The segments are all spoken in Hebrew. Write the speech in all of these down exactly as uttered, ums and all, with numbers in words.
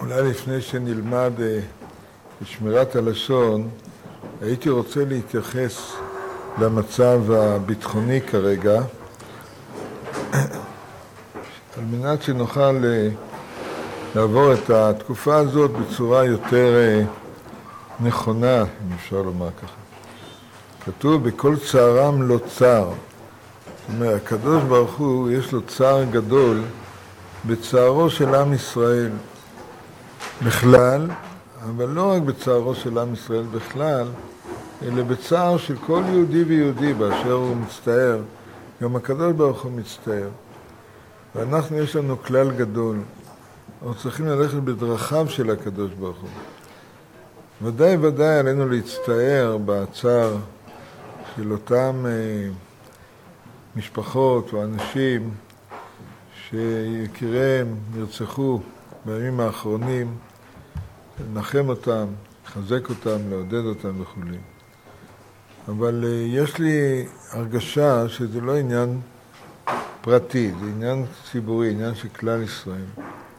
אולי לפני שנלמד בשמירת הלשון, הייתי רוצה להתייחס למצב הביטחוני כרגע, על מנת שנוכל לעבור את התקופה הזאת בצורה יותר נכונה, אם אפשר לומר ככה. כתוב, בכל צערם לא צער. זאת אומרת, הקדוש ברוך הוא יש לו צער גדול בצערו של עם ישראל בכלל, אבל לא רק בצערו של עם ישראל בכלל, אלא בצער של כל יהודי ויהודי באשר הוא מצטער. גם הקדוש ברוך הוא מצטער. ואנחנו יש לנו כלל גדול. אנחנו צריכים ללכת בדרכיו של הקדוש ברוך הוא. ודאי ודאי עלינו להצטער בצער של אותם אה, משפחות או אנשים שיקיריהם נרצחו בימים האחרונים, לנחם אותם, לחזק אותם, לעודד אותם וכו'. אבל אה, יש לי הרגשה שזה לא עניין פרטי, זה עניין ציבורי, עניין של כלל ישראל.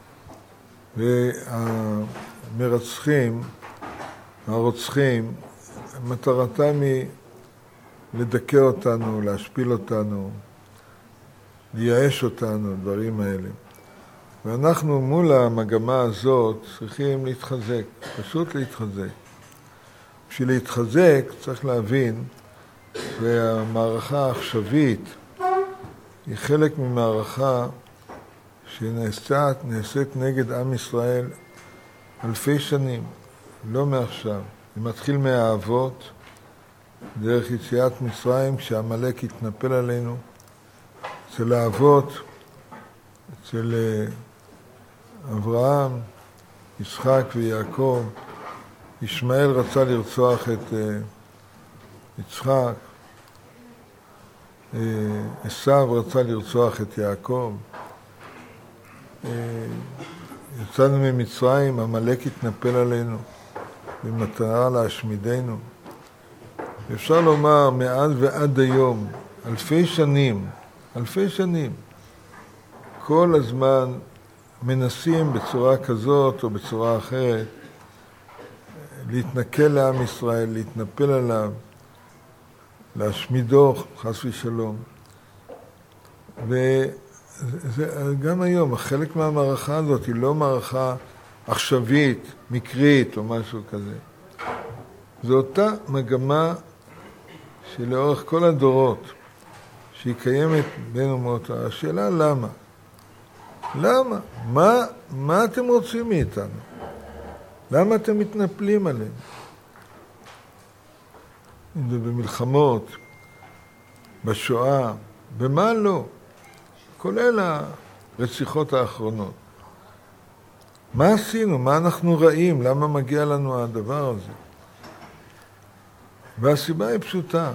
והמרצחים, הרוצחים, מטרתם היא לדכא אותנו, להשפיל אותנו, לייאש אותנו, דברים האלה. ואנחנו מול המגמה הזאת צריכים להתחזק, פשוט להתחזק. בשביל להתחזק צריך להבין שהמערכה העכשווית היא חלק ממערכה שנעשית, נעשית נגד עם ישראל אלפי שנים, לא מעכשיו. זה מתחיל מהאבות, דרך יציאת מצרים, כשהמלאק התנפל עלינו, אצל האבות, אצל אברהם, יצחק ויעקב. ישמעאל רצה לרצוח את יצחק, עשיו רצה לרצוח את יעקב. יצאנו ממצרים, המלאק התנפל עלינו במטרה להשמידנו. אפשר לומר מאז ועד היום, אלפי שנים, אלפי שנים, כל הזמן מנסים בצורה כזאת או בצורה אחרת להתנכל לעם ישראל, להתנפל עליו, להשמידו, חס ושלום. וגם היום, חלק מהמערכה הזאת היא לא מערכה עכשווית, מקרית או משהו כזה. זו אותה מגמה שלאורך כל הדורות, שהיא קיימת בין אומות. השאלה למה? למה? מה, מה אתם רוצים מאיתנו? למה אתם מתנפלים עליהם? אם זה במלחמות, בשואה, במה לא? כולל הרציחות האחרונות. מה עשינו? מה אנחנו רעים? למה מגיע לנו הדבר הזה? והסיבה היא פשוטה.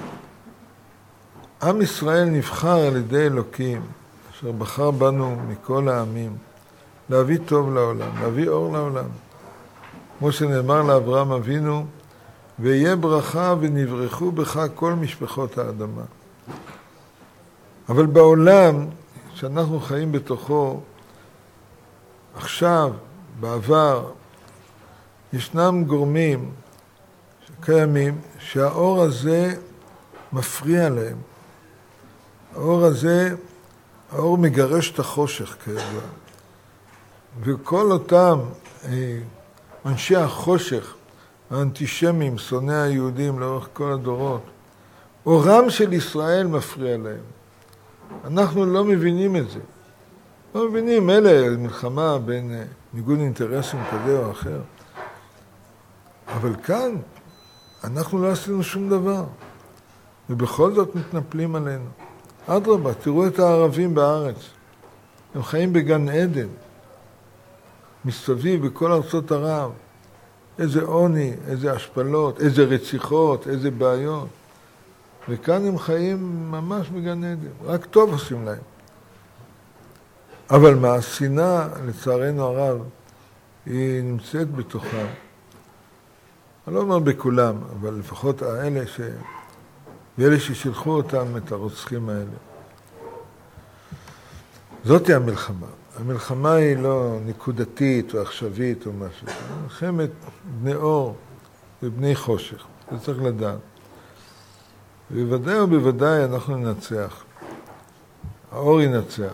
עם ישראל נבחר על ידי אלוקים, אשר בחר בנו מכל העמים, להביא טוב לעולם, להביא אור לעולם. כמו שנאמר לאברהם אבינו, ויהיה ברכה ונברכו בך כל משפחות האדמה. אבל בעולם שאנחנו חיים בתוכו, עכשיו, בעבר, ישנם גורמים שקיימים שהאור הזה מפריע להם. האור הזה, האור מגרש את החושך כידוע. וכל אותם אה, אנשי החושך, האנטישמים, שונאי היהודים לאורך כל הדורות, אורם של ישראל מפריע להם. אנחנו לא מבינים את זה. לא מבינים, אלה מלחמה בין אה, ניגוד אינטרסים כזה או אחר. אבל כאן אנחנו לא עשינו שום דבר. ובכל זאת מתנפלים עלינו. אדרבה, תראו את הערבים בארץ. הם חיים בגן עדן. מסביב בכל ארצות ערב. איזה עוני, איזה השפלות, איזה רציחות, איזה בעיות. וכאן הם חיים ממש בגן עדן. רק טוב עושים להם. אבל מה, השנאה, לצערנו הרב, היא נמצאת בתוכה. אני לא אומר בכולם, אבל לפחות האלה ש... ואלה ששלחו אותם את הרוצחים האלה. זאת היא המלחמה. המלחמה היא לא נקודתית או עכשווית או משהו. מלחמת בני אור ובני חושך. זה צריך לדעת. ובוודאי ובוודאי אנחנו ננצח. האור ינצח.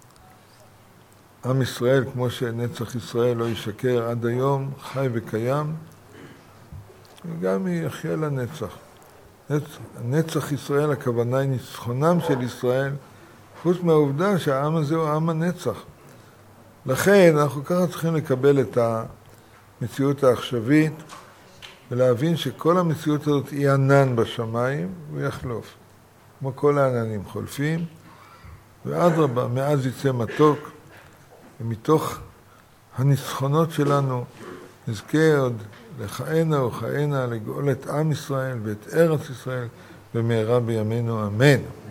עם ישראל, כמו שנצח ישראל לא ישקר עד היום, חי וקיים, וגם יחיה לנצח. נצח ישראל, הכוונה היא ניצחונם של ישראל, חוץ מהעובדה שהעם הזה הוא עם הנצח. לכן אנחנו ככה צריכים לקבל את המציאות העכשווית, ולהבין שכל המציאות הזאת היא ענן בשמיים, הוא יחלוף. כמו כל העננים חולפים, ואדרבה, מאז יצא מתוק, ומתוך הניצחונות שלנו נזכה עוד לכהנה וכהנה לגאול את עם ישראל ואת ארץ ישראל במהרה בימינו, אמן.